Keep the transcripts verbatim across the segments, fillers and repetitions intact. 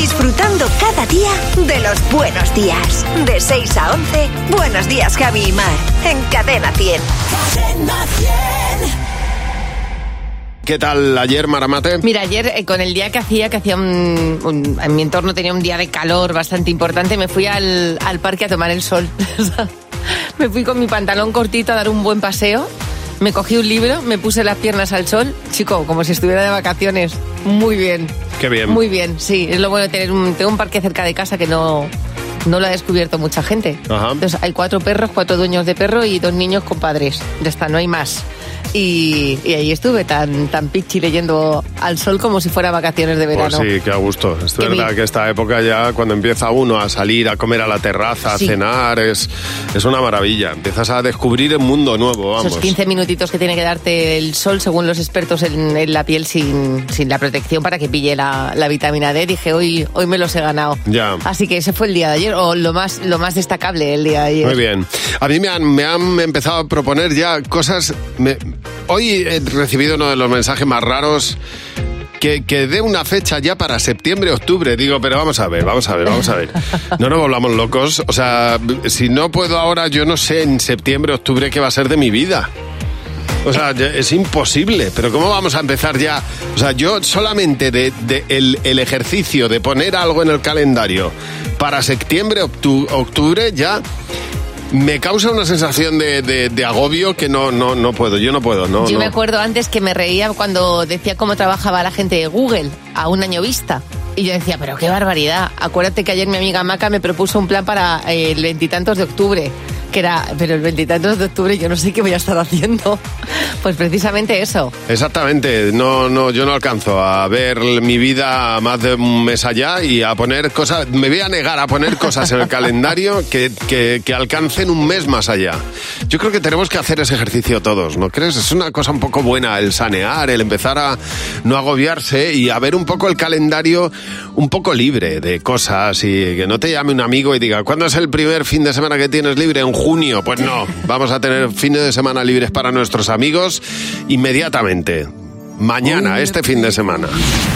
disfrutando cada día de los buenos días. De seis a once, Buenos Días, Javi y Mar, en Cadena cien. Cadena cien. ¿Qué tal ayer, Maramate? Mira, ayer eh, con el día que hacía, que hacía un, un... En mi entorno tenía un día de calor bastante importante, me fui al, al parque a tomar el sol. Me fui con mi pantalón cortito a dar un buen paseo, me cogí un libro, me puse las piernas al sol, chico, como si estuviera de vacaciones. Muy bien. Qué bien. Muy bien, sí. Es lo bueno de tener un... Tengo un parque cerca de casa que no... No lo ha descubierto mucha gente. Ajá. Entonces hay cuatro perros, cuatro dueños de perro y dos niños con padres. Ya está, no hay más. Y, y ahí estuve tan, tan pichi leyendo al sol como si fuera vacaciones de verano. Pues sí, qué a gusto. Es Qué verdad bien. que esta época ya, cuando empieza uno a salir, a comer a la terraza, Sí. a cenar, es, es una maravilla. Empiezas a descubrir un mundo nuevo, vamos. Esos quince minutitos que tiene que darte el sol, según los expertos, en, en la piel sin, sin la protección para que pille la, la vitamina D. Dije, hoy, hoy me los he ganado. Ya. Así que ese fue el día de ayer, o lo más, lo más destacable el día de ayer. Muy bien. A mí me han, me han empezado a proponer ya cosas... Me, hoy he recibido uno de los mensajes más raros... Que, que dé una fecha ya para septiembre, octubre. Digo, pero vamos a ver, vamos a ver, vamos a ver. No nos volvamos locos. O sea, si no puedo ahora, yo no sé en septiembre, octubre qué va a ser de mi vida. O sea, es imposible. Pero ¿cómo vamos a empezar ya? O sea, yo solamente de, de el, el ejercicio de poner algo en el calendario para septiembre, octu- octubre, ya... Me causa una sensación de, de, de agobio que no, no, no puedo, yo no puedo. No, Yo no. me acuerdo antes que me reía cuando decía cómo trabajaba la gente de Google a un año vista. Y yo decía, pero qué barbaridad. Acuérdate que ayer mi amiga Maca me propuso un plan para eh, el veintitantos de octubre. Que era, pero el veintitantos de octubre yo no sé qué voy a estar haciendo. Pues precisamente eso. Exactamente, no, no, yo no alcanzo a ver mi vida más de un mes allá y a poner cosas, me voy a negar a poner cosas en el calendario que, que, que alcancen un mes más allá. Yo creo que tenemos que hacer ese ejercicio todos, ¿no crees? Es una cosa un poco buena el sanear, el empezar a no agobiarse y a ver un poco el calendario un poco libre de cosas y que no te llame un amigo y diga, ¿cuándo es el primer fin de semana que tienes libre? En junio. Pues no, vamos a tener fines de semana libres para nuestros amigos inmediatamente. Mañana, este fin de semana.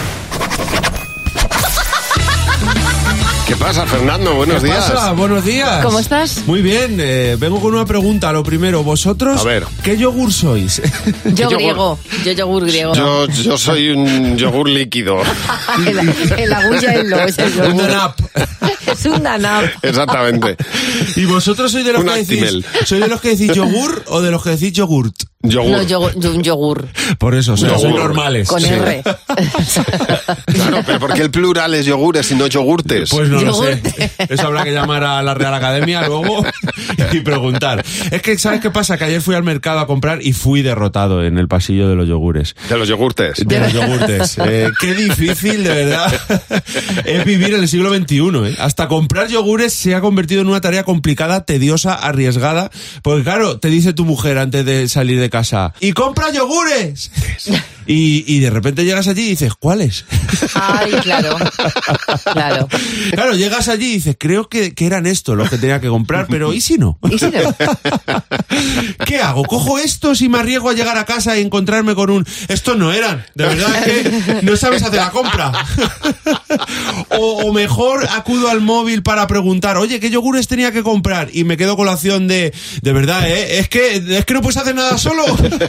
¿Qué pasa, Fernando? Buenos ¿Qué días. pasa? Buenos días. ¿Cómo estás? Muy bien, eh, vengo con una pregunta. Lo primero, vosotros, A ver. ¿qué yogur sois? Yo yogur? griego, yo yogur griego. Yo, yo soy un yogur líquido. el, el agulla y lo es el Un yogur. danap. Es un danap. Exactamente. ¿Y vosotros sois de los Un que decís, Actimel. sois de los que decís yogur o de los que decís yogurt? Yogur. No, yo, yo- un yogur. Por eso, o sea, Yogur. sois normales. Con Sí. R. Claro, pero ¿por qué el plural es yogures y no yogurtes? Pues no lo Yogur. sé. Eso habrá que llamar a la Real Academia luego y preguntar. Es que, ¿sabes qué pasa? Que ayer fui al mercado a comprar y fui derrotado en el pasillo de los yogures. De los yogurtes. De los yogurtes. Eh, qué difícil, de verdad, es vivir en el siglo veintiuno. ¿eh? Hasta comprar yogures se ha convertido en una tarea complicada, tediosa, arriesgada. Porque claro, te dice tu mujer antes de salir de casa, ¡y compra yogures! Y, y de repente llegas allí y dices, ¿cuáles? Ay, claro. Claro. Claro, llegas allí y dices, creo que, que eran estos los que tenía que comprar, pero ¿y si no? ¿Y si no? ¿Qué hago? ¿Cojo estos y me arriesgo a llegar a casa y encontrarme con un... Estos no eran, de verdad es que no sabes hacer la compra. o, o mejor acudo al móvil para preguntar, oye, ¿qué yogures tenía que comprar? Y me quedo con la opción de, de verdad, ¿eh? Es que, es que no puedes hacer nada solo.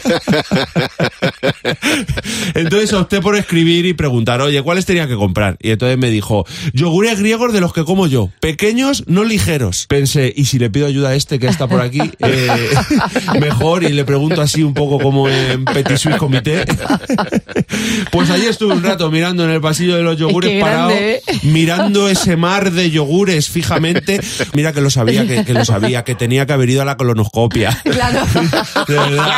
Entonces opté por escribir y preguntar, oye, ¿cuáles tenía que comprar? Y entonces me dijo, yogures griegos de los que como yo, pequeños, no ligeros. Pensé, ¿y si le pido ayuda a este que está por aquí? Eh, mejor, y le pregunto así un poco como en Petit Suisse Comité. Pues allí estuve un rato mirando en el pasillo de los yogures, Qué parado, grande, ¿eh? mirando ese mar de yogures fijamente. Mira que lo sabía, que, que lo sabía, que tenía que haber ido a la colonoscopia. Claro. De verdad.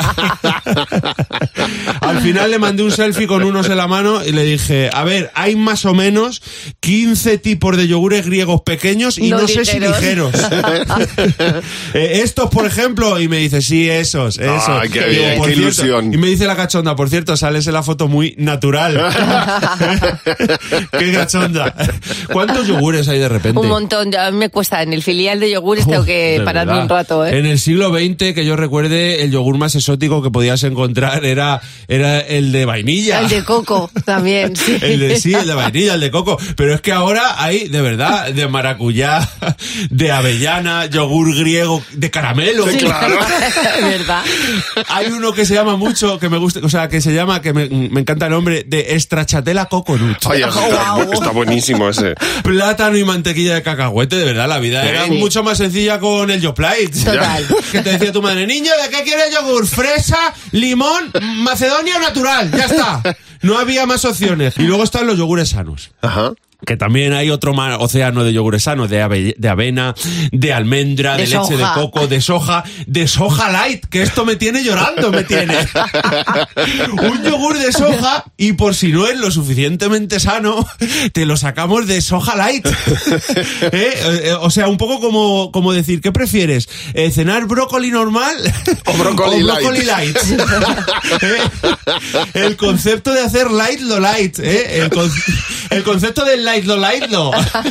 Al final le mandé un selfie con unos en la mano y le dije, a ver, hay más o menos quince tipos de yogures griegos pequeños y no, No sé si ligeros. Eh, estos, por ejemplo, y me dice, sí, esos, esos. Ay, qué Y digo, bien, por qué cierto, ilusión. y me dice la cachonda, por cierto, sales en la foto muy natural. Qué cachonda. ¿Cuántos yogures hay de repente? Un montón. A mí me cuesta. En el filial de yogures tengo que de pararme verdad. un rato, ¿eh? En el siglo veinte, que yo recuerde, el yogur más exótico que podías encontrar era, era el de vainilla. El de coco también, sí. El de, sí, el de vainilla, el de coco. Pero es que ahora hay, de verdad, de maracuyá, de avellana, yogur griego, de caramelo. Sí, Claro. ¿verdad? Hay uno que se llama mucho, que me gusta, o sea, que se llama, que me, me encanta el nombre, de stracciatella coconut. Oye, está, Wow. está buenísimo ese. Plátano y mantequilla de cacahuete, de verdad, la vida era Sí. mucho más sencilla con el Yoplait. Total. Que te decía tu madre, niño, ¿de qué quieres yogur? ¿Fresa, limón, macedonia o natural? Ya está. No había más opciones. Y luego están los yogures sanos. Ajá. Que también hay otro mar, océano de yogures sanos, de, ave, de avena, de almendra, de, De leche de soja. coco, de soja, de soja light, que esto me tiene llorando, me tiene. Un yogur de soja, y por si no es lo suficientemente sano, te lo sacamos de soja light. ¿Eh? Eh, O sea, un poco como, como decir, ¿qué prefieres? Eh, ¿Cenar brócoli normal? O brócoli brócoli light. light. ¿Eh? El concepto de hacer light lo light. ¿Eh? El, con- el concepto del light lo light lo.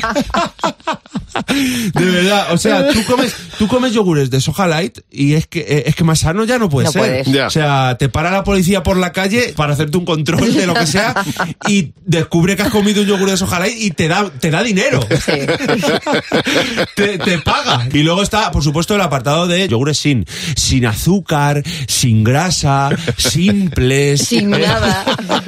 De verdad, o sea, tú comes, tú comes yogures de soja light y es que, eh, es que más sano ya no puede No ser. puedes. Ya. O sea, te para la policía por la calle para hacerte un control de lo que sea y descubre que has comido un yogur de soja light y te da, te da dinero. Sí. Te, te paga. Y luego está, por supuesto, el apartado de yogures sin, sin azúcar, sin grasa, simples. Sin nada.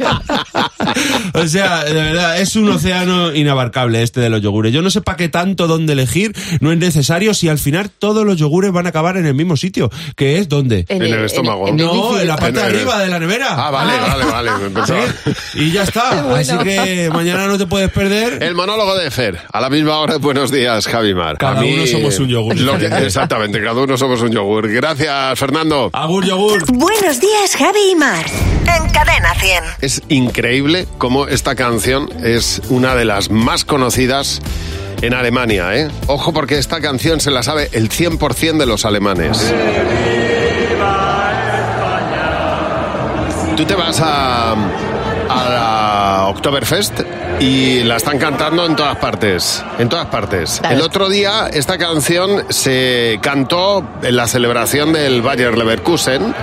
O sea, de verdad, es un océano inabarcable este de los yogures. Yo no sé para qué tanto dónde elegir, no es necesario si al final todos los yogures van a acabar en el mismo sitio, que es ¿dónde? En el estómago. en el No, líquido. en la parte de En el- arriba de la nevera. Ah, vale, vale, vale. me pensaba. ¿Sí? Y ya está. Así que mañana no te puedes perder. El monólogo de Fer, a la misma hora. Buenos días, Javi Mar. Cada A mí- uno somos un yogur. Lo que- exactamente, cada uno somos un yogur. Gracias, Fernando. Agur yogur. Buenos días, Javi y Mar. En Cadena cien. Es increíble cómo esta canción es una de las más conocidas en Alemania, ¿eh? Ojo, porque esta canción se la sabe el cien por ciento de los alemanes. Tú te vas a, a la Oktoberfest y la están cantando en todas partes, en todas partes. Claro. El otro día esta canción se cantó en la celebración del Bayer Leverkusen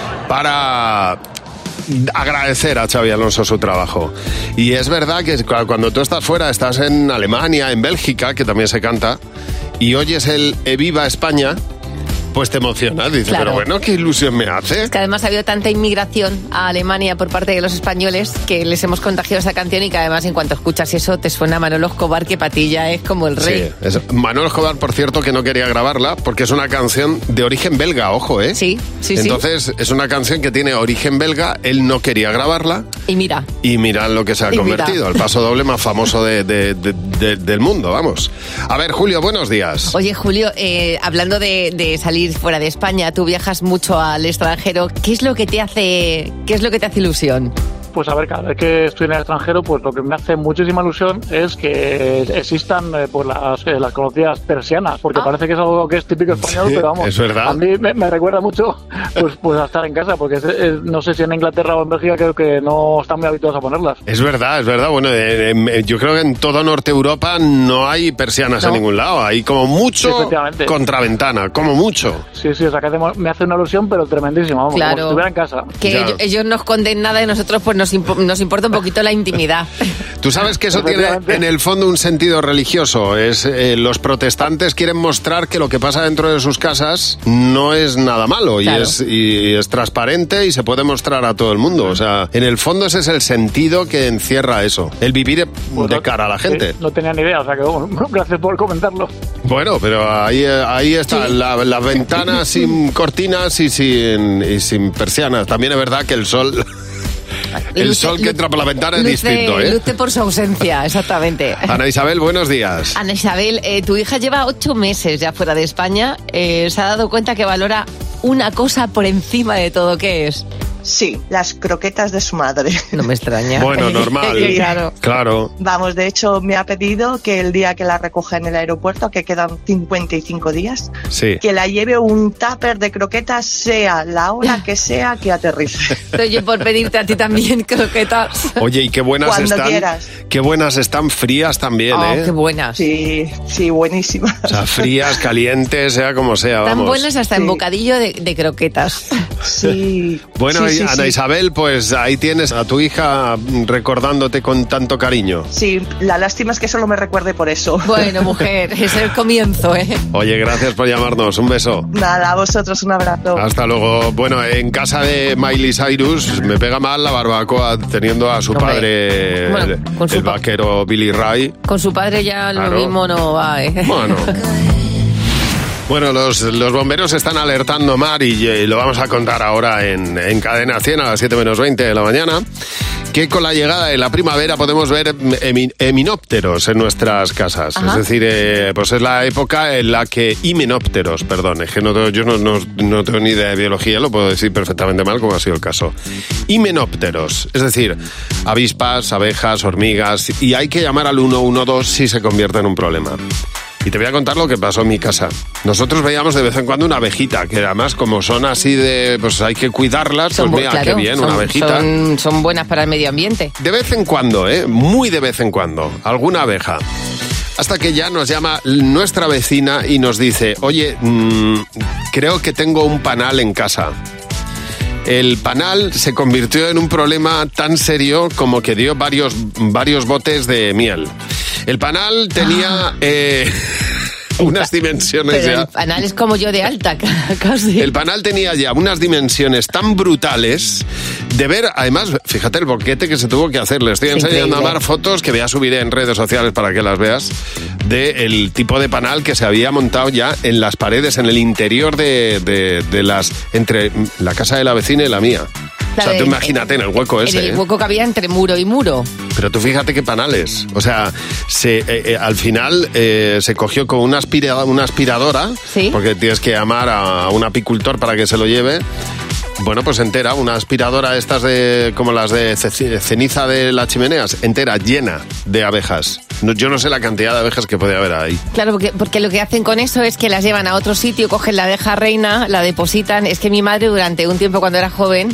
para agradecer a Xabi Alonso su trabajo. Y es verdad que cu- cuando tú estás fuera, estás en Alemania, en Bélgica, que también se canta, y oyes el E Viva España, pues te emocionas. Dices, Claro. pero bueno, qué ilusión me hace. Que además ha habido tanta inmigración a Alemania por parte de los españoles que les hemos contagiado esa canción y que además en cuanto escuchas eso te suena Manolo Escobar, que para ti ya es como el rey. Sí, es- Manolo Escobar, por cierto, que no quería grabarla porque es una canción de origen belga, ojo, ¿eh? Sí, sí, sí. Entonces, es una canción que tiene origen belga, él no quería grabarla Y mira, y mirad lo que se ha Y mira. convertido, el paso doble más famoso de- de- de- de- del mundo, vamos. A ver, Julio, buenos días. oye Julio, eh, hablando de, de salir fuera de España, tú viajas mucho al extranjero. ¿Qué es lo que te hace, qué es lo que te hace ilusión? Pues a ver, cada vez que estoy en el extranjero, pues lo que me hace muchísima ilusión es que existan eh, pues las, eh, las conocidas persianas, porque Ah. parece que es algo que es típico español, Sí, pero vamos, es verdad. a mí me, me recuerda mucho pues, pues a estar en casa, porque es- es- no sé si en Inglaterra o en Bélgica creo que no están muy habituados a ponerlas. Es verdad, es verdad. Bueno, eh, eh, yo creo que en toda Norte Europa no hay persianas No. en ningún lado. Hay como mucho Sí, efectivamente. contraventana, como mucho. Sí, sí, o sea que hace- me hace una ilusión, pero tremendísima, vamos, Claro. como si estuviera en casa. Que Ya. ellos, ellos no esconden nada y nosotros pues nos, impo- nos importa un poquito la intimidad. Tú sabes que eso tiene Efectivamente. en el fondo un sentido religioso. Es eh, los protestantes quieren mostrar que lo que pasa dentro de sus casas no es nada malo y Claro. es y es transparente y se puede mostrar a todo el mundo. O sea, en el fondo ese es el sentido que encierra eso, el vivir Pues de no- cara a la gente. sí, no tenía ni idea, o sea que bueno, gracias por comentarlo. Bueno, pero ahí, eh, ahí está, la, las ventanas sin cortinas y sin, y sin persianas. También es verdad que el sol, el Luce- sol que lu- entra por la ventana es luce- distinto, ¿eh? Luce por su ausencia, exactamente. Ana Isabel, buenos días. Ana Isabel, eh, tu hija lleva ocho meses ya fuera de España. Eh, ¿Se ha dado cuenta que valora una cosa por encima de todo? ¿Qué es? Sí, las croquetas de su madre. No me extraña. Bueno, normal. Claro. Claro. Vamos, de hecho, me ha pedido que el día que la recoja en el aeropuerto, que quedan cincuenta y cinco días, Sí. que la lleve un tupper de croquetas, sea la hora que sea que aterrice. Oye, por pedirte a ti también croquetas. Oye, y qué buenas Cuando están. quieras. Qué buenas están frías también, Oh, ¿eh? qué buenas. Sí, sí, buenísimas. O sea, frías, calientes, sea como sea, Tan vamos. buenas hasta en Sí. bocadillo de, de croquetas. Sí. Bueno, sí, y sí, Ana sí. Isabel, pues ahí tienes a tu hija recordándote con tanto cariño. Sí, la lástima es que solo me recuerde por eso. Bueno, mujer, es el comienzo, ¿eh? Oye, gracias por llamarnos. Un beso. Nada, a vosotros un abrazo. Hasta luego. Bueno, en casa de Miley Cyrus me pega mal la barbacoa teniendo a su Hombre. padre, Bueno, el, con su el pa- vaquero Billy Ray. Con su padre ya Claro. lo mismo no va, ¿eh? Bueno. Bueno, los, los bomberos están alertando mar y, eh, lo vamos a contar ahora en, en Cadena cien a las siete menos veinte de la mañana, que con la llegada de la primavera podemos ver emi- eminópteros en nuestras casas. Ajá. Es decir, eh, pues es la época en la que himenópteros, perdón, es que no, tengo- yo no, no, no tengo ni idea de biología, lo puedo decir perfectamente mal como ha sido el caso. Himenópteros, es decir, avispas, abejas, hormigas, y hay que llamar al uno uno dos si se convierte en un problema. Y te voy a contar lo que pasó en mi casa. Nosotros veíamos de vez en cuando una abejita, que además como son así de, pues hay que cuidarlas, Son pues bu- mira, claro, qué bien, son, una abejita. Son, son buenas para el medio ambiente. De vez en cuando, ¿eh? Muy de vez en cuando, alguna abeja. Hasta que ya nos llama nuestra vecina y nos dice, oye, mmm, creo que tengo un panal en casa. El panal se convirtió en un problema tan serio como que dio varios, varios botes de miel. El panal tenía eh, unas dimensiones Pero ya... el panal es como yo de alta, casi. El panal tenía ya unas dimensiones tan brutales de ver, además, fíjate el boquete que se tuvo que hacer. Le estoy Es enseñando increíble. a Mar fotos que voy a subir en redes sociales para que las veas, del tipo de panal que se había montado ya en las paredes, en el interior de, de, de las... entre la casa de la vecina y la mía. O sea, La de- tú imagínate en el hueco En ese. el ¿eh? hueco que había entre muro y muro. Pero tú fíjate qué panales. O sea, se, eh, eh, al final eh, se cogió con una, aspira, una aspiradora, Sí. porque tienes que llamar a un apicultor para que se lo lleve. Bueno, pues entera, una aspiradora estas de como las de ce- ceniza de las chimeneas, entera, llena de abejas. No, yo no sé la cantidad de abejas que puede haber ahí. Claro, porque, porque lo que hacen con eso es que las llevan a otro sitio, cogen la abeja reina, la depositan. Es que mi madre durante un tiempo cuando era joven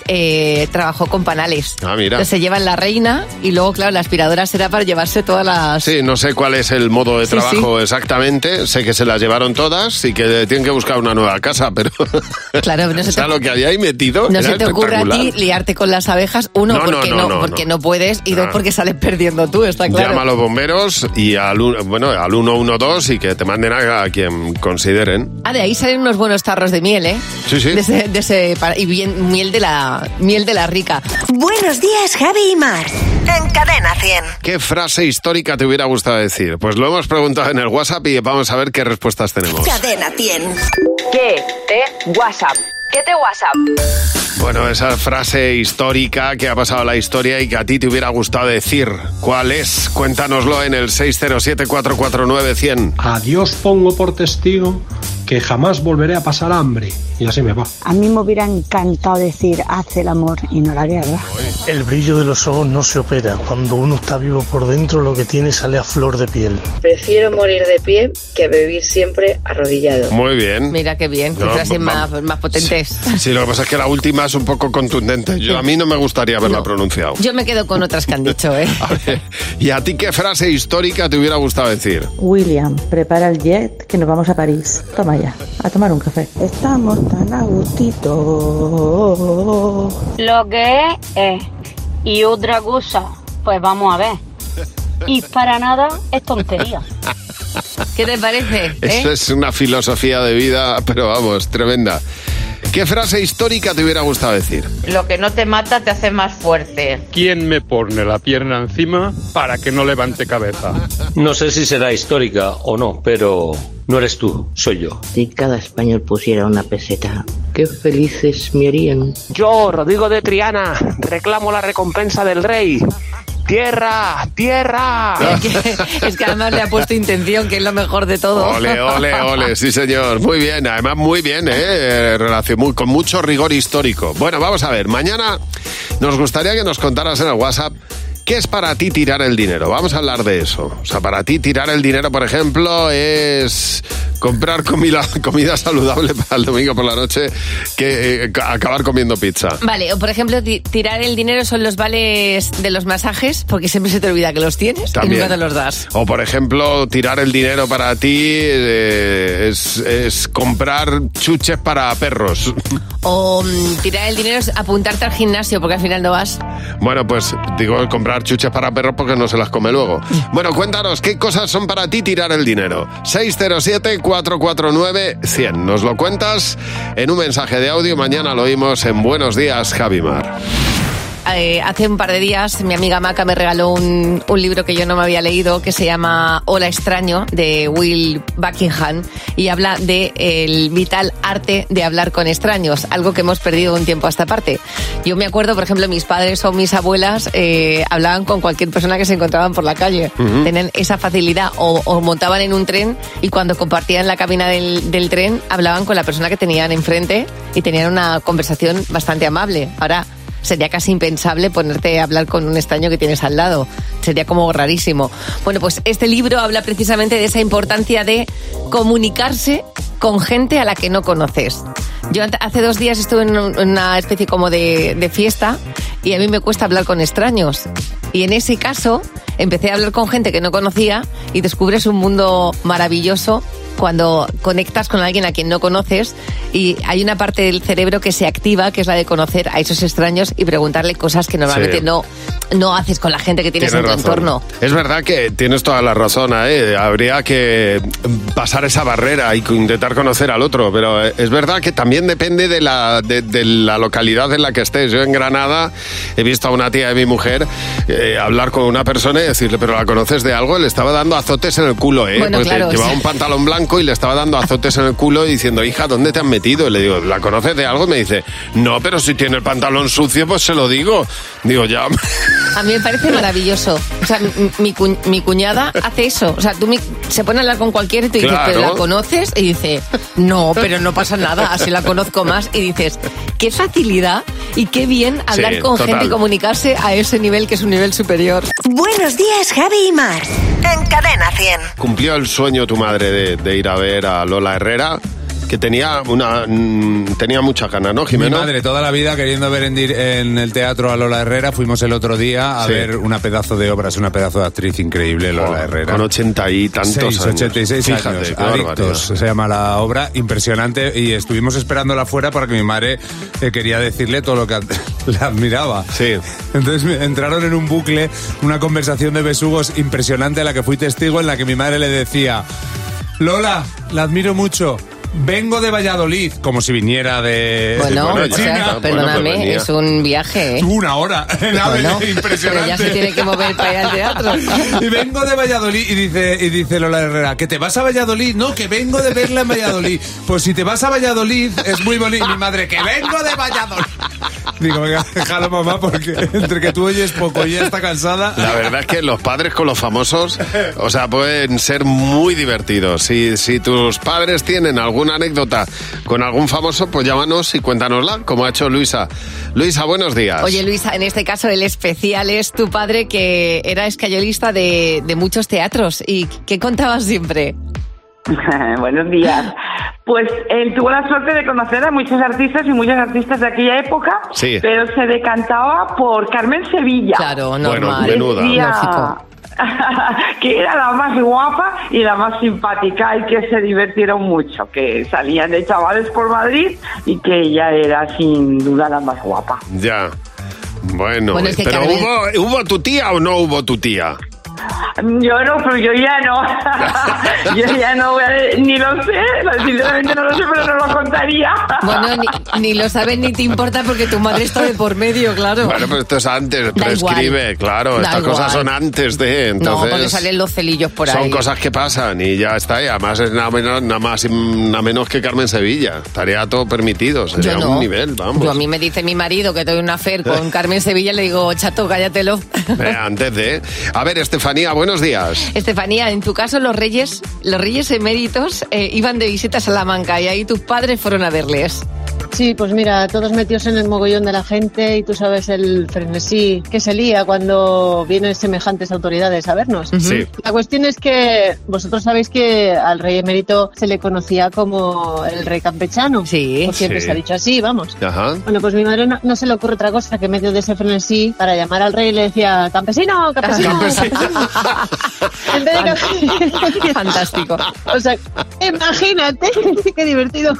eh, trabajó con panales. Ah, mira. Entonces se llevan la reina y luego, claro, la aspiradora será para llevarse todas las... Sí, no sé cuál es el modo de Sí, trabajo sí. exactamente. Sé que se las llevaron todas y que tienen que buscar una nueva casa, pero... Claro, no se te- o sea, lo que había ahí metido No era se te ocurre a ti espectacular. liarte con las abejas, uno, No, no, porque, no, no, no, porque no. no puedes, y dos, No. porque sales perdiendo tú, está claro. Llama a los bomberos y al, un- bueno, al uno uno dos y que te manden a, a quien consideren. Ah, de ahí salen unos buenos tarros de miel, ¿eh? Sí, sí. De ese, de ese pa- y bien, miel de la miel de la rica. Buenos días, Javi y Mar. En Cadena cien. ¿Qué frase histórica te hubiera gustado decir? Pues lo hemos preguntado en el WhatsApp y vamos a ver qué respuestas tenemos. Cadena cien. ¿Qué te WhatsApp? ¿Qué te WhatsApp? Bueno, esa frase histórica que ha pasado a la historia y que a ti te hubiera gustado decir. ¿Cuál es? Cuéntanoslo en el seis cero siete, cuatro cuatro nueve, cien. A Dios pongo por testigo que jamás volveré a pasar hambre. Y así me va. A mí me hubiera encantado decir haz el amor y no la guerra. El brillo de los ojos no se opera. Cuando uno está vivo por dentro, lo que tiene sale a flor de piel. Prefiero morir de pie que vivir siempre arrodillado. Muy bien. Mira qué bien, qué No, frases va- más, más potentes. Sí, lo que pasa es que la última es un poco contundente. Yo, a mí no me gustaría haberla No. pronunciado. Yo me quedo con otras que han dicho, ¿eh? A ver, ¿y a ti qué frase histórica te hubiera gustado decir? William, prepara el jet que nos vamos a París. Toma ya, a tomar un café. Estamos tan a gustito. Lo que es, es. Y otra cosa, pues vamos a ver. Y para nada es tontería. ¿Qué te parece? ¿Eh? Eso es una filosofía de vida, pero vamos, tremenda. ¿Qué frase histórica te hubiera gustado decir? Lo que no te mata te hace más fuerte. ¿Quién me pone la pierna encima para que no levante cabeza? No sé si será histórica o no, pero no eres tú, soy yo. Si cada español pusiera una peseta, qué felices me harían. Yo, Rodrigo de Triana, reclamo la recompensa del rey. ¡Tierra! ¡Tierra! Es que, es que además le ha puesto intención, que es lo mejor de todo. Ole, ole, ole, sí señor. Muy bien, además muy bien, ¿eh? Relación, muy, con mucho rigor histórico. Bueno, vamos a ver, mañana nos gustaría que nos contaras en el WhatsApp ¿qué es para ti tirar el dinero? Vamos a hablar de eso. O sea, para ti tirar el dinero, por ejemplo, es comprar comida, comida saludable para el domingo por la noche que eh, acabar comiendo pizza. Vale, o por ejemplo, t- tirar el dinero son los vales de los masajes, porque siempre se te olvida que los tienes También. y nunca te los das. O por ejemplo, tirar el dinero para ti eh, es, es comprar chuches para perros. O um, tirar el dinero es apuntarte al gimnasio, porque al final no vas. Bueno, pues digo comprar chuches para perros porque no se las come luego. Bueno, cuéntanos, ¿qué cosas son para ti tirar el dinero? seis cero siete, cuatro cuatro nueve, cien. Nos lo cuentas en un mensaje de audio. Mañana lo oímos en Buenos Días, Javi Mar. Eh, hace un par de días mi amiga Maca me regaló un, un libro que yo no me había leído que se llama Hola extraño, de Will Buckingham, y habla de el vital arte de hablar con extraños, algo que hemos perdido un tiempo a esta parte. Yo me acuerdo, por ejemplo, mis padres o mis abuelas eh, hablaban con cualquier persona que se encontraban por la calle. Uh-huh. Tenían esa facilidad, o, o montaban en un tren y cuando compartían la cabina del, del tren hablaban con la persona que tenían enfrente y tenían una conversación bastante amable. Ahora sería casi impensable ponerte a hablar con un extraño que tienes al lado. Sería como rarísimo. Bueno, pues este libro habla precisamente de esa importancia de comunicarse con gente a la que no conoces. Yo hace dos días estuve en una especie como de, de fiesta y a mí me cuesta hablar con extraños. Y en ese caso empecé a hablar con gente que no conocía y descubres un mundo maravilloso cuando conectas con alguien a quien no conoces, y hay una parte del cerebro que se activa, que es la de conocer a esos extraños y preguntarle cosas que normalmente sí. no, no haces con la gente que tienes tienes en tu razón. entorno. Es verdad que tienes toda la razón, ¿eh? Habría que pasar esa barrera y intentar conocer al otro, pero es verdad que también depende de la, de, de la localidad en la que estés. Yo en Granada he visto a una tía de mi mujer eh, hablar con una persona y decirle, ¿pero la conoces de algo? Le estaba dando azotes en el culo, ¿eh? Bueno, Porque claro, llevaba sí. un pantalón blanco y le estaba dando azotes en el culo y diciendo, hija, ¿dónde te has metido? Y le digo, ¿la conoces de algo? Y me dice, no, pero si tiene el pantalón sucio, pues se lo digo. Digo, ya. A mí me parece maravilloso. O sea, mi, mi, cu, mi cuñada hace eso. O sea, tú mi, se pone a hablar con cualquiera y tú dices, Claro. ¿pero la conoces? Y dice, no, pero no pasa nada, así la conozco más. Y dices, qué facilidad y qué bien hablar Sí, con total. gente y comunicarse a ese nivel que es un nivel superior. Buenos días, Javi y Mar. En Cadena cien. Cumplió el sueño tu madre de, de ir a ver a Lola Herrera, que tenía una mm, tenía mucha ganas, ¿no, Jimeno? Mi madre toda la vida queriendo ver en, dir- en el teatro a Lola Herrera. Fuimos el otro día a Sí. ver una pedazo de obra, es una pedazo de actriz increíble, Lola Oh, Herrera. Con ochenta y tantos Seis, años. ochenta y seis Fíjate, años. qué barbaridad. Adictos se llama la obra, impresionante, y estuvimos esperándola afuera porque mi madre eh, quería decirle todo lo que la admiraba. Sí. Entonces me entraron en un bucle, una conversación de besugos impresionante a la que fui testigo, en la que mi madre le decía, Lola, la admiro mucho. Vengo de Valladolid, como si viniera de, Bueno, de o sea, China. perdóname, venía. es un viaje, ¿eh? Una hora en AVE, Bueno, impresionante. pero ya se tiene que mover para ir al teatro. Y vengo de Valladolid, y dice, y dice Lola Herrera, ¿que te vas a Valladolid? No, que vengo de verla en Valladolid. Pues si te vas a Valladolid es muy bonito. Y mi madre, que vengo de Valladolid. Digo, venga, déjalo, mamá, porque entre que tú oyes poco y ella está cansada. La verdad es que los padres con los famosos, o sea, pueden ser muy divertidos. Si, si tus padres tienen alguna anécdota con algún famoso, pues llámanos y cuéntanosla, como ha hecho Luisa. Luisa, buenos días. Oye, Luisa, en este caso el especial es tu padre, que era escayolista de, de muchos teatros. ¿Y qué contabas siempre? Buenos días. Pues él tuvo la suerte de conocer a muchos artistas y muchos artistas de aquella época, Sí. pero se decantaba por Carmen Sevilla. Claro, Bueno, normal. menuda. Decía Lógico. que era la más guapa y la más simpática, y que se divirtieron mucho, que salían de chavales por Madrid y que ella era sin duda la más guapa. Ya. Bueno, Bueno, es que pero Carmen- ¿hubo, ¿hubo tu tía o no hubo tu tía? Yo no, pero yo ya no. Yo ya no voy a, ni lo sé, sinceramente no lo sé, pero no lo contaría. Bueno, ni, ni lo sabes ni te importa porque tu madre está de por medio, claro. Bueno, pero esto es antes, Da prescribe, igual. claro, Da estas igual. cosas son antes de, entonces... No, porque salen los celillos por son ahí. cosas que pasan y ya está, y además es nada menos, nada más y nada menos que Carmen Sevilla. Estaría todo permitido, sería Yo no. un nivel, vamos. Yo a mí me dice mi marido que doy una fer con Carmen Sevilla, le digo, chato, cállatelo. Eh, antes de... A ver, Estefanía, buenos días. Estefanía, en tu caso los reyes, los reyes eméritos eh, iban de visita a Salamanca y ahí tus padres fueron a verles. Sí, pues mira, todos metidos en el mogollón de la gente y tú sabes el frenesí que se lía cuando vienen semejantes autoridades a vernos. Sí. La cuestión es que vosotros sabéis que al rey emérito se le conocía como el rey campechano. Sí. O siempre Sí. se ha dicho así, vamos. Ajá. Bueno, pues mi madre no, no se le ocurre otra cosa que en medio de ese frenesí, para llamar al rey le decía, campesino, campesino, campesino. En vez de... Fantástico. O sea, imagínate, qué divertido.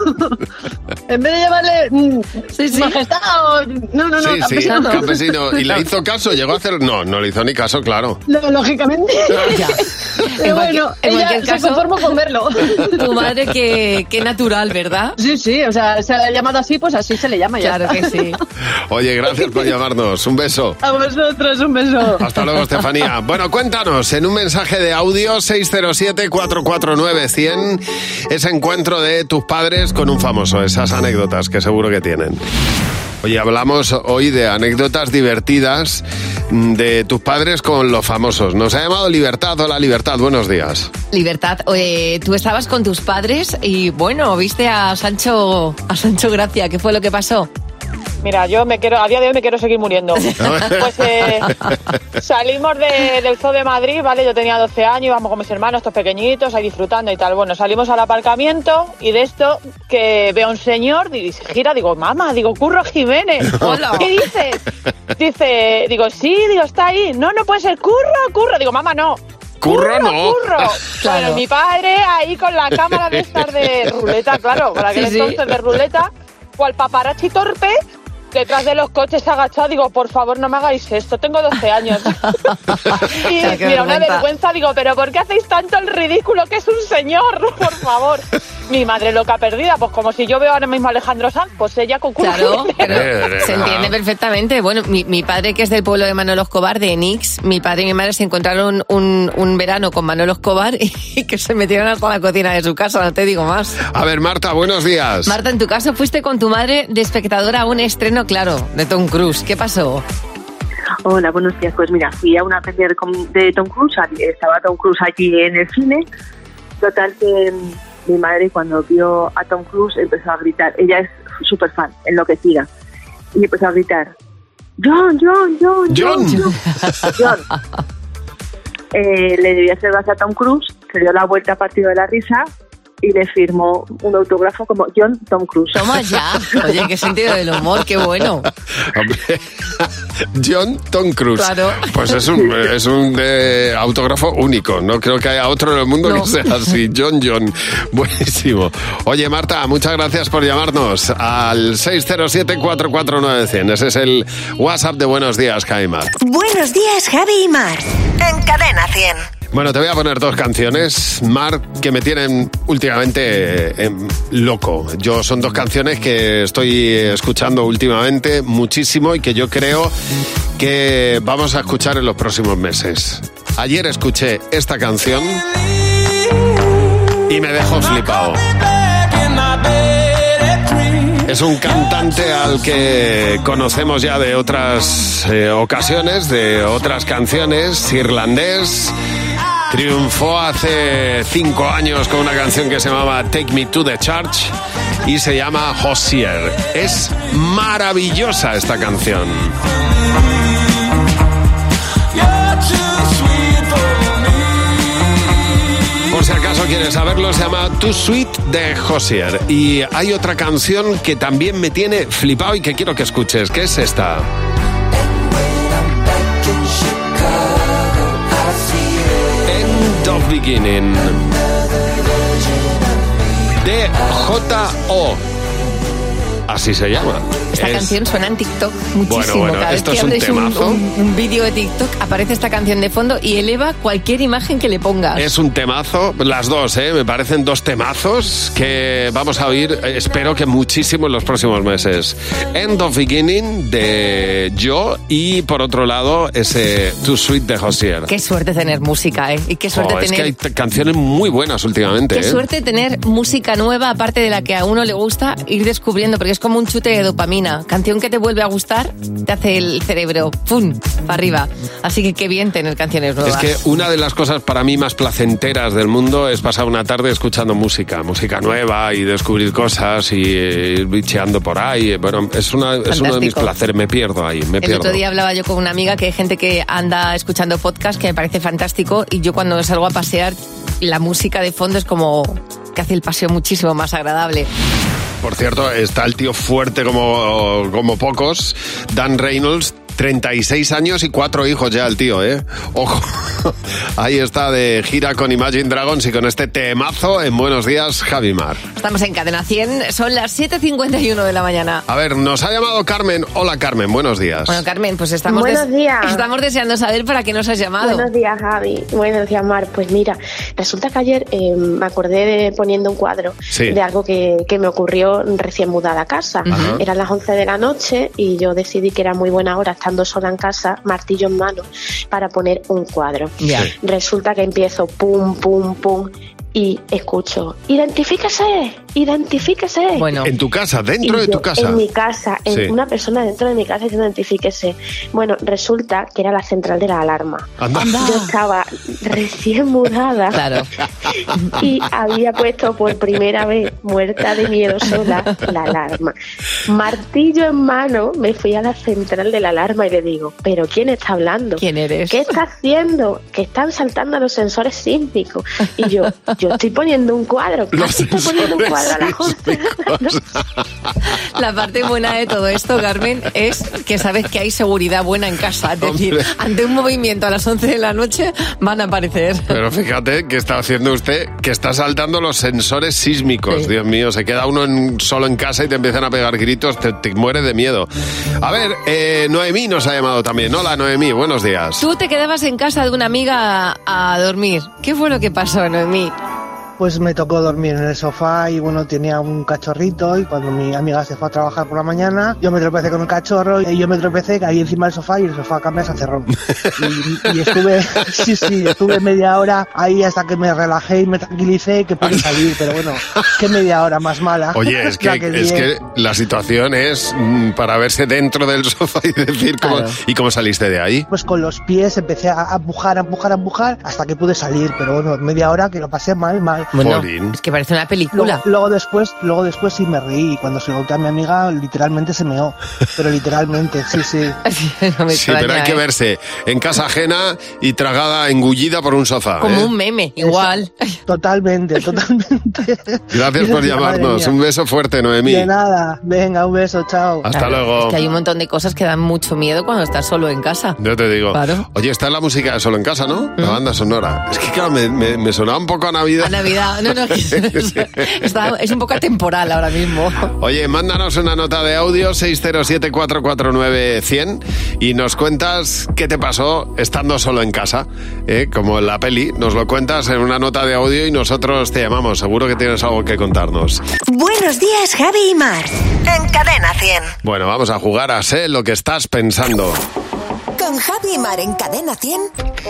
En vez de llamarle mm, Sí, sí. majestad o... No, no, no, Sí, sí, campesino. campesino. ¿Y le hizo caso? ¿Llegó a hacer...? No, no le hizo ni caso, claro. No, lógicamente. Ya. Pero En cualquier- bueno, en ella cualquier se caso- conformó con verlo. Tu madre, qué, qué natural, ¿verdad? Sí, sí, o sea, se le ha llamado así, pues así se le llama ya. Claro está. que sí. Oye, gracias por llamarnos. Un beso. A vosotros, un beso. Hasta luego, Estefanía. Bueno, cuéntanos en un mensaje de audio seis cero siete, cuatro cuatro nueve, cien ese encuentro de tus padres con un famoso, esas anécdotas que seguro que tienen. Oye, hablamos hoy de anécdotas divertidas de tus padres con los famosos. Nos ha llamado Libertad. Hola, Libertad. Buenos días. Libertad, eh, tú estabas con tus padres y bueno, viste a Sancho, a Sancho Gracia, ¿qué fue lo que pasó? Mira, yo me quiero, a día de hoy me quiero seguir muriendo. Pues eh, salimos de, del Zoo de Madrid, ¿vale? Yo tenía doce años, íbamos con mis hermanos, estos pequeñitos, ahí disfrutando y tal. Bueno, salimos al aparcamiento y de esto que veo a un señor y se gira, digo, mamá, digo, Curro Jiménez. Hola. ¿Qué dices? Dice, digo, sí, digo, está ahí. No, no puede ser, Curro, Curro. Digo, mamá, no. Curro no. Curro. Claro. Bueno, mi padre ahí con la cámara de estar de ruleta, claro, con aquel Sí, sí. entonces de ruleta, cual paparazzi torpe, detrás de los coches agachado, digo, por favor, no me hagáis esto, tengo doce años. Y Ya, qué mira, una vergüenza. vergüenza, digo, pero ¿por qué hacéis tanto el ridículo que es un señor? Por favor. Mi madre loca perdida, pues como si yo veo ahora mismo a Alejandro Sanz, pues ella con Curro Claro, Jiménez. pero se entiende perfectamente. Bueno, mi, mi padre, que es del pueblo de Manolo Escobar, de Enix, mi padre y mi madre se encontraron un, un verano con Manolo Escobar y que se metieron hasta la cocina de su casa, no te digo más. A ver, Marta, buenos días. Marta, en tu caso fuiste con tu madre de espectadora a un estreno, claro, de Tom Cruise. ¿Qué pasó? Hola, buenos días. Pues mira, fui a una premier con- de Tom Cruise, estaba Tom Cruise allí en el cine. Total que mm, mi madre cuando vio a Tom Cruise empezó a gritar, ella es súper fan, enloquecida, y empezó a gritar, John, John, John, John, John. John. John. Eh, le debía hacer gracia a Tom Cruise, se dio la vuelta partido de la risa y le firmó un autógrafo como John Tom Cruise. Toma ya. Oye, qué sentido del humor, qué bueno. Hombre, John Tom Cruise. Claro. Pues es un, es un eh, autógrafo único. No creo que haya otro en el mundo No. que sea así. John John. Buenísimo. Oye, Marta, muchas gracias por llamarnos al seis cero siete, cuatro cuatro nueve, cien. Ese es el WhatsApp de Buenos Días, Javi Mar. Buenos días, Javi y Mar. En Cadena cien. Bueno, te voy a poner dos canciones, Mar, que me tienen últimamente eh, loco. Yo son dos canciones que estoy escuchando últimamente muchísimo y que yo creo que vamos a escuchar en los próximos meses. Ayer escuché esta canción y me dejó flipado. Es un cantante al que conocemos ya de otras eh, ocasiones, de otras canciones, irlandés. Triunfó hace cinco años con una canción que se llamaba Take Me to the Church y se llama Hozier. Es maravillosa esta canción. Por si acaso quieres saberlo, se llama Too Sweet de Hozier. Y hay otra canción que también me tiene flipado y que quiero que escuches, que es esta. End of Beginning. De J O. Así se llama. Esta es... canción suena en TikTok muchísimo. Bueno, bueno, Cada vez esto que es un abres un, temazo. un, un vídeo de TikTok aparece esta canción de fondo y eleva cualquier imagen que le pongas. Es un temazo, las dos, ¿eh? Me parecen dos temazos que vamos a oír, eh, espero que muchísimo en los próximos meses. End of Beginning de Jo y por otro lado ese Too Sweet de Hozier. Qué suerte tener música, ¿eh? Y qué suerte Oh, tener... Es que hay t- canciones muy buenas últimamente, Qué ¿eh? suerte tener música nueva, aparte de la que a uno le gusta, ir descubriendo, porque es como un chute de dopamina. Canción que te vuelve a gustar, te hace el cerebro, ¡pum!, para arriba. Así que qué bien tener canciones nuevas. Es que una de las cosas para mí más placenteras del mundo es pasar una tarde escuchando música, música nueva y descubrir cosas y eh, ir bicheando por ahí. Bueno, es, una, es uno de mis placeres, me pierdo ahí, me El pierdo. otro día hablaba yo con una amiga que hay gente que anda escuchando podcast que me parece fantástico y yo cuando salgo a pasear la música de fondo es como que hace el paseo muchísimo más agradable. Por cierto, está el tío fuerte como, como pocos, Dan Reynolds, treinta y seis años y cuatro hijos ya el tío, ¿eh? Ojo, ahí está de gira con Imagine Dragons y con este temazo en Buenos Días, Javi Mar. Estamos en Cadena cien, son las siete cincuenta y uno de la mañana. A ver, nos ha llamado Carmen. Hola Carmen, buenos días. Bueno, Carmen, pues estamos, Buenos des- días. estamos deseando saber para qué nos has llamado. Buenos días, Javi. Buenos días, Mar. Pues mira, resulta que ayer eh, me acordé de poniendo un cuadro Sí. de algo que, que me ocurrió recién mudada a casa. Ajá. Eran las once de la noche y yo decidí que era muy buena hora, estando sola en casa, martillo en mano, para poner un cuadro. Ya. Sí. Resulta que empiezo pum, pum, pum y escucho, identifíquese, identifíquese. Bueno. ¿En tu casa? ¿Dentro Y de yo, tu casa? En mi casa, en Sí. una persona dentro de mi casa diciendo identifíquese. Bueno, resulta que era la central de la alarma. Anda. Yo estaba recién mudada Claro. y había puesto por primera vez, muerta de miedo sola, la alarma. Martillo en mano, me fui a la central de la alarma y le digo, ¿pero quién está hablando? ¿Quién eres? ¿Qué está haciendo? Que están saltando los sensores sísmicos. Y yo, yo estoy poniendo un cuadro. Casi estoy poniendo un cuadro a las once. La parte buena de todo esto, Carmen, es que sabes que hay seguridad buena en casa. Es decir, Hombre. ante un movimiento a las once de la noche van a aparecer. Pero fíjate que está haciendo usted, que está saltando los sensores sísmicos. Sí. Dios mío, se queda uno en- solo en casa y te empiezan a pegar gritos, te, te mueres de miedo. A ver, eh, Noemí nos ha llamado también. Hola, Noemí, buenos días. Tú te quedabas en casa de una amiga a, a dormir. ¿Qué fue lo que pasó, Noemí? Pues me tocó dormir en el sofá y bueno, tenía un cachorrito y cuando mi amiga se fue a trabajar por la mañana, yo me tropecé con el cachorro y yo me tropecé, caí encima del sofá y el sofá cambia se cerró. Y, y estuve, sí, sí, estuve media hora ahí hasta que me relajé y me tranquilicé que pude salir, pero bueno, qué media hora más mala. Oye, es que, La es lié. que la situación es mm, para verse dentro del sofá y decir cómo, Claro. ¿y cómo saliste de ahí? Pues con los pies empecé a empujar, a empujar, a empujar hasta que pude salir, pero bueno, media hora que lo pasé mal, mal. Bueno, Jolín. es que parece una película. Luego, luego después, luego después sí me reí y cuando se lo conté a mi amiga literalmente se meó, pero literalmente, sí, sí. No me Sí, pero hay extraña, que ¿eh? verse en casa ajena y tragada, engullida por un sofá. Como ¿eh? un meme, igual. Totalmente, totalmente. Gracias por Madre llamarnos. mía. Un beso fuerte, Noemí. De nada, venga, un beso, chao. Hasta Claro, luego. Es que hay un montón de cosas que dan mucho miedo cuando estás solo en casa. Yo te digo. Claro. Oye, está la música de Solo en Casa, ¿no? La banda sonora. Es que claro, me, me, me sonaba un poco a Navidad. A Navidad, no, no, que es, está- es un poco atemporal ahora mismo. Oye, mándanos una nota de audio seis cero siete, cuatro cuatro nueve, cien y nos cuentas qué te pasó estando solo en casa, ¿eh? Como en la peli. Nos lo cuentas en una nota de audio y nosotros te llamamos. Seguro que tienes algo que contarnos. Buenos días, Javi y Mar. En Cadena cien. Bueno, vamos a jugar a Sé lo que estás pensando. Con Javi y Mar en Cadena cien.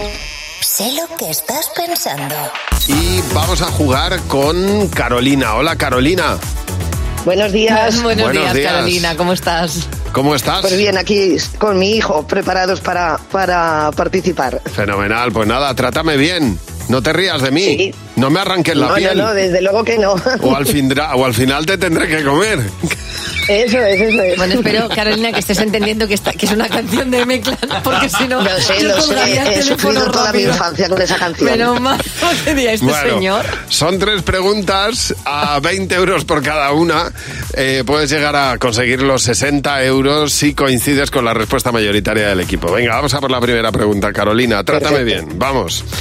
Sé lo que estás pensando. Y vamos a jugar con Carolina. Hola, Carolina. Buenos días. Buenos, Buenos días, días. Carolina, ¿cómo estás? ¿Cómo estás? Pues bien, aquí con mi hijo, preparados para, para participar. Fenomenal. Pues nada, trátame bien. No te rías de mí. Sí. No me arranques la no, piel. no, no, desde luego que no. O al, fin, o al final te tendré que comer. Eso es, eso es. Bueno, espero, Carolina, que estés entendiendo que, está, que es una canción de Meclan, porque si no... Lo sé, yo lo sé. colgaría el He teléfono sufrido toda mi rápido. infancia con esa canción. Menos mal, ¿qué diría este Bueno, señor? son tres preguntas a veinte euros por cada una. Eh, puedes llegar a conseguir los sesenta euros si coincides con la respuesta mayoritaria del equipo. Venga, vamos a por la primera pregunta, Carolina. Trátame Perfecto. bien. Vamos.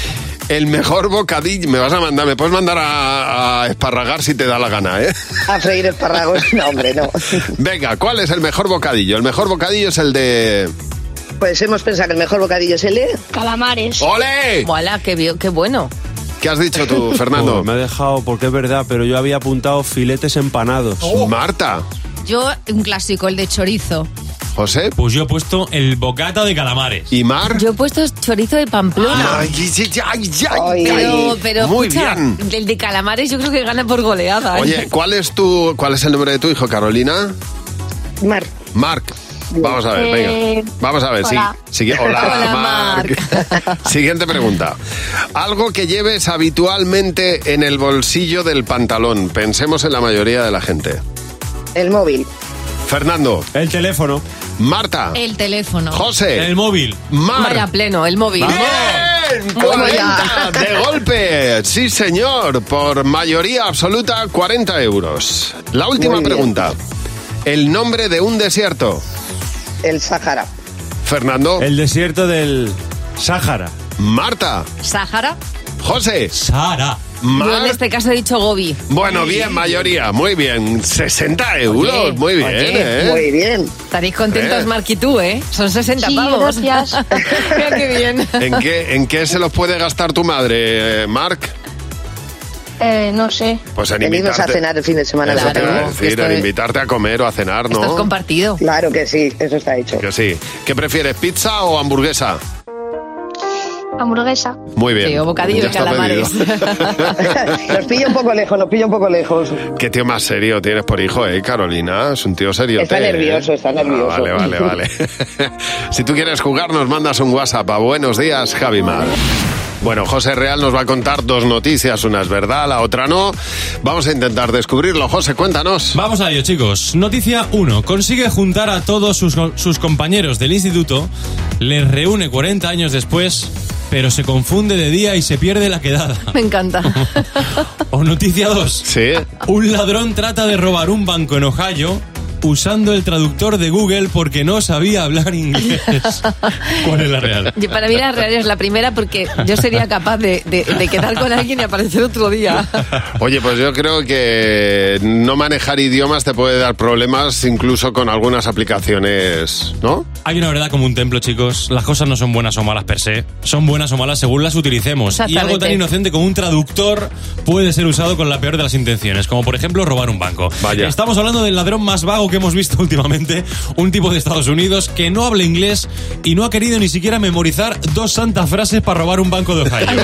El mejor bocadillo, me vas a mandar, me puedes mandar a, a esparragar si te da la gana, ¿eh? A freír espárragos, no, hombre, no. Venga, ¿cuál es el mejor bocadillo? El mejor bocadillo es el de... Pues hemos pensado que el mejor bocadillo es el de... Calamares. ¡Ole! ¡Hola, qué, bien, qué bueno! ¿Qué has dicho tú, Fernando? Oh, me ha dejado, porque es verdad, pero yo había apuntado filetes empanados. Oh. Marta. Yo, un clásico, el de chorizo. ¿José? Pues yo he puesto el bocata de calamares. ¿Y Mar? Yo he puesto chorizo de Pamplona. Ay, ay, ay, ay, pero, pero Muy escucha, bien. el de calamares yo creo que gana por goleada. ¿eh? Oye, ¿cuál es tu, cuál es el nombre de tu hijo, Carolina? Marc. Marc. Vamos a ver, Eh, venga. Vamos a ver. hola. Sí, sigue- hola, Hola, Marc. Siguiente pregunta. Algo que lleves habitualmente en el bolsillo del pantalón. Pensemos en la mayoría de la gente. El móvil. Fernando. El teléfono. Marta. El teléfono. José. El móvil. Mar. Vaya pleno, el móvil. ¡Bien! cuarenta de golpe. Sí, señor. Por mayoría absoluta, cuarenta euros. La última Muy bien. pregunta. El nombre de un desierto. El Sáhara. Fernando. El desierto del Sáhara. Marta. Sáhara. José. Sara. Yo en Mar. este caso he dicho Gobi. Bueno, bien, mayoría. Muy bien. sesenta euros. Oye, muy bien, oye, ¿eh? Muy bien. Estaréis contentos, Eh. Marc y tú, ¿eh? Son sesenta Sí, pavos. gracias. Mira qué bien. ¿En qué, ¿En qué se los puede gastar tu madre, eh, Marc? Eh, no sé. Pues en Venimos invitarte. a cenar el fin de semana. Eso te iba a Claro, decir, esto en es- invitarte a comer o a cenar, Esto es ¿no? compartido. Claro que sí, eso está hecho. Que sí. ¿Qué prefieres, pizza o hamburguesa? Hamburguesa. Muy bien. Sí, o bocadillo Ya de está calamares. pedido. Nos pilla un poco lejos, nos pilla un poco lejos. Qué tío más serio tienes por hijo, ¿eh, Carolina? Es un tío serio. Está nervioso, está nervioso. vale, vale, vale. Si tú quieres jugar, nos mandas un WhatsApp a Buenos Días, Javimar. Bueno, José Real nos va a contar dos noticias, una es verdad, la otra no. Vamos a intentar descubrirlo. José, cuéntanos. Vamos a ello, chicos. Noticia uno. Consigue juntar a todos sus, sus compañeros del instituto, les reúne cuarenta años después, pero se confunde de día y se pierde la quedada. Me encanta. O noticia dos. Sí. Un ladrón trata de robar un banco en Ohio usando el traductor de Google porque no sabía hablar inglés. ¿Cuál es la real? Yo, para mí la real es la primera porque yo sería capaz de, de, de quedar con alguien y aparecer otro día. Oye, pues yo creo que no manejar idiomas te puede dar problemas incluso con algunas aplicaciones, ¿no? Hay una verdad como un templo, chicos. Las cosas no son buenas o malas per se. Son buenas o malas según las utilicemos. Y algo Exactamente. tan inocente como un traductor puede ser usado con la peor de las intenciones. Como por ejemplo robar un banco. Vaya. Estamos hablando del ladrón más vago que hemos visto últimamente. Un tipo de Estados Unidos que no habla inglés y no ha querido ni siquiera memorizar dos santas frases para robar un banco de Ohio.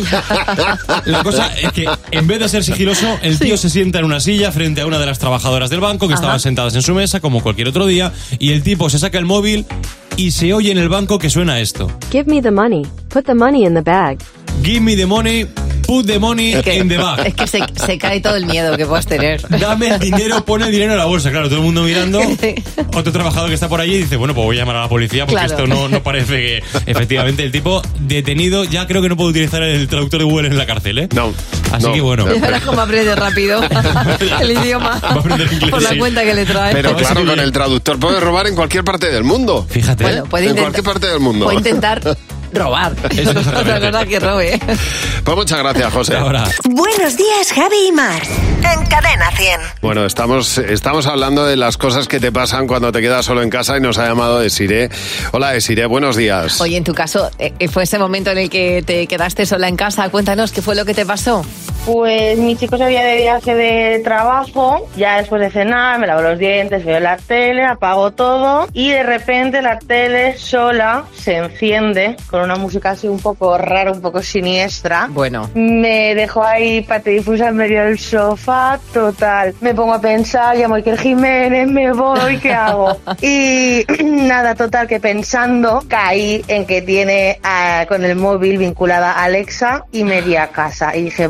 La cosa es que en vez de ser sigiloso, el tío se sienta en una silla frente a una de las trabajadoras del banco que Ajá. estaban sentadas en su mesa como cualquier otro día y el tipo se saca el móvil y se oye en el banco que suena esto. Give me the money. Put the money in the bag. Give me the money, put the money Es que, in the bag. es que se, se cae todo el miedo que puedas tener. Dame el dinero, pone el dinero en la bolsa. Claro, todo el mundo mirando. Otro trabajador que está por allí dice, bueno, pues voy a llamar a la policía porque Claro. esto no, no parece que... Efectivamente, el tipo detenido ya creo que no puede utilizar el traductor de Google en la cárcel, ¿eh? No. Así no. que bueno. Y ahora como aprende rápido el idioma Va a aprender inglés, por la sí. cuenta que le trae. Pero claro, con el traductor puedes robar en cualquier parte del mundo. Fíjate. Bueno, puede en intentar- cualquier parte del mundo. Puede intentar robar. Eso es Otra cosa que robe. Pues muchas gracias, José. Ahora. Buenos días, Javi y Mar. En Cadena cien. Bueno, estamos, estamos hablando de las cosas que te pasan cuando te quedas solo en casa y nos ha llamado Desiree. Hola, Desiree, buenos días. Oye, en tu caso, eh, ¿fue ese momento en el que te quedaste sola en casa? Cuéntanos, ¿qué fue lo que te pasó? Pues mi chico se había de viaje de trabajo, ya después de cenar me lavo los dientes, veo la tele, apago todo y de repente la tele sola se enciende con una música así un poco rara, un poco siniestra. Bueno. Me dejó ahí patidifusa en medio del sofá, total. Me pongo a pensar, llamo a Iker Jiménez, me voy, ¿qué hago? Y nada, total, que pensando caí en que tiene ah, con el móvil vinculada a Alexa y media casa. Y dije, vale,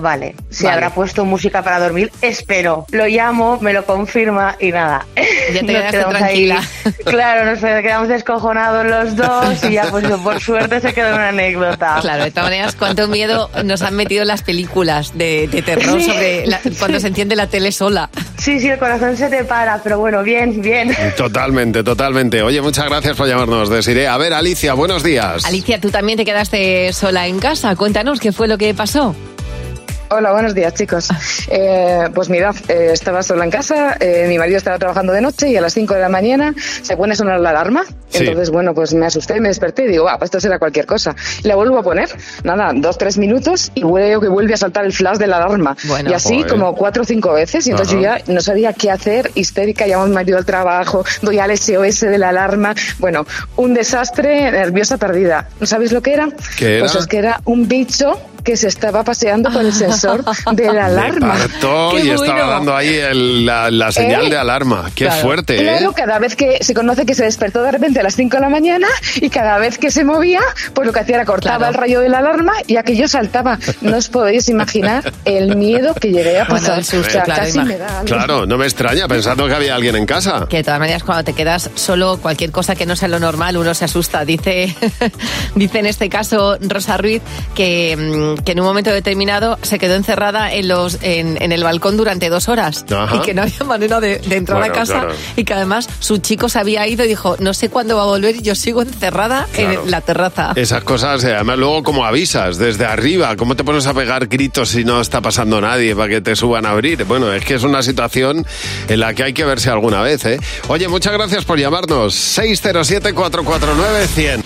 si Vale. habrá puesto música para dormir, espero. Lo llamo, me lo confirma y nada. Ya te Nos quedaste quedamos tranquila. ahí. Claro, nos quedamos descojonados los dos y ya pues por suerte se quedó una anécdota. Claro, de todas maneras, cuánto miedo nos han metido en las películas de, de terror Sí. sobre la- cuando se enciende la tele sola. Sí, sí, el corazón se te para, pero bueno, bien, bien. Totalmente, totalmente. Oye, muchas gracias por llamarnos, Desiree. A ver, Alicia, buenos días. Alicia, tú también te quedaste sola en casa. Cuéntanos qué fue lo que pasó. Hola, buenos días, chicos. Eh, pues mirad, eh, estaba sola en casa, eh, mi marido estaba trabajando de noche y a las cinco de la mañana se pone a sonar la alarma. Sí. Entonces, bueno, pues me asusté y me desperté y digo, ah, pues esto será cualquier cosa. Y la vuelvo a poner, nada, dos, tres minutos y veo que vuelve a saltar el flash de la alarma. Bueno. y así Joder. como cuatro o cinco veces. Y entonces Ajá. yo ya no sabía qué hacer, histérica, llamo a mi marido al trabajo, doy al S O S de la alarma. Bueno, un desastre, nerviosa, perdida. ¿No sabéis lo que era? ¿Qué era? Pues es que era un bicho que se estaba paseando por el sensor de la alarma. Me partó ¡Qué y bueno! estaba dando ahí el- la, la señal ¿Eh? de alarma. Qué Claro. fuerte, Claro, ¿eh? cada vez que se conoce que se despertó de repente a las cinco de la mañana y cada vez que se movía, pues lo que hacía era cortaba Claro. el rayo de la alarma y aquello saltaba. No os podéis imaginar el miedo que llegué a Bueno, pasar. el susto, O sea, claro, casi ima- me da algo. Claro, no me extraña pensando que había alguien en casa. Que de todas maneras, cuando te quedas solo, cualquier cosa que no sea lo normal, uno se asusta. Dice, dice en este caso Rosa Ruiz que, mm, que en un momento determinado se quedó encerrada en los en, en el balcón durante dos horas Ajá. y que no había manera de, de entrar Bueno, a casa claro. y que además su chico se había ido y dijo, no sé cuándo va a volver y yo sigo encerrada Claro. en la terraza. Esas cosas, eh, además luego como avisas desde arriba, ¿cómo te pones a pegar gritos si no está pasando nadie para que te suban a abrir? Bueno, es que es una situación en la que hay que verse alguna vez, ¿eh? Oye, muchas gracias por llamarnos. seis cero siete, cuatro cuatro nueve, cien.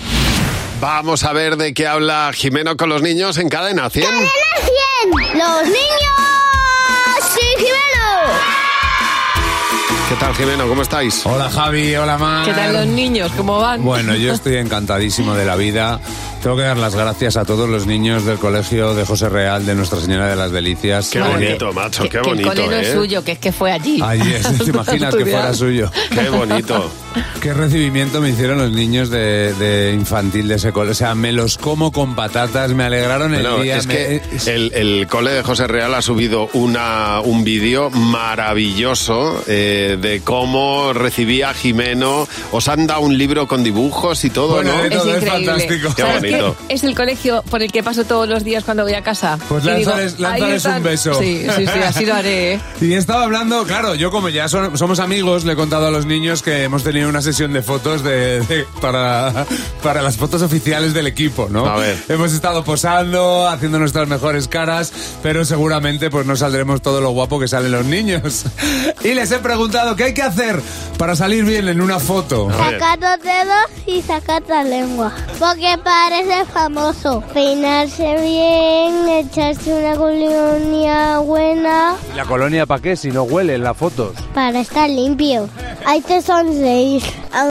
Vamos a ver de qué habla Jimeno con los niños en Cadena cien. ¡Cadena cien! ¡Los niños! ¡Sí, Jimeno! ¿Qué tal, Jimeno? ¿Cómo estáis? Hola, Javi. Hola, Mar. ¿Qué tal los niños? ¿Cómo van? Bueno, yo estoy encantadísimo de la vida. Tengo que dar las gracias a todos los niños del colegio de José Real de Nuestra Señora de las Delicias. Qué Bueno, bonito, que- macho, que- qué que bonito, el cole no ¿eh? es suyo, que es que fue allí. Allí es, ¿te imaginas que fuera suyo? Qué bonito. Qué recibimiento me hicieron los niños de, de infantil de ese cole. O sea, me los como con patatas, me alegraron el Bueno, día. es me- que el, el cole de José Real ha subido una, un vídeo maravilloso eh, de cómo recibía a Jimeno. Os han dado un libro con dibujos y todo, Bueno, ¿no? de Es todo, es increíble. fantástico. Qué ¿Sabes bonito. qué? Es el colegio por el que paso todos los días cuando voy a casa. Pues Y digo, lánzales, ahí lánzales están. un beso. Sí, sí, sí, así lo haré. ¿eh? Y estaba hablando, claro, yo como ya son- somos amigos, le he contado a los niños que hemos tenido una sesión de fotos de, de- para, para las fotos oficiales del equipo, ¿no? A ver. Hemos estado posando, haciendo nuestras mejores caras, pero seguramente pues no saldremos todo lo guapo que salen los niños. Y les he preguntado qué hay que hacer para salir bien en una foto. Sacar los dedos y sacar la lengua. Porque parece famoso. Peinarse bien, echarse una colonia buena ¿Y la colonia para qué? Si no huele en las fotos. para estar limpio. Hay que sonreír.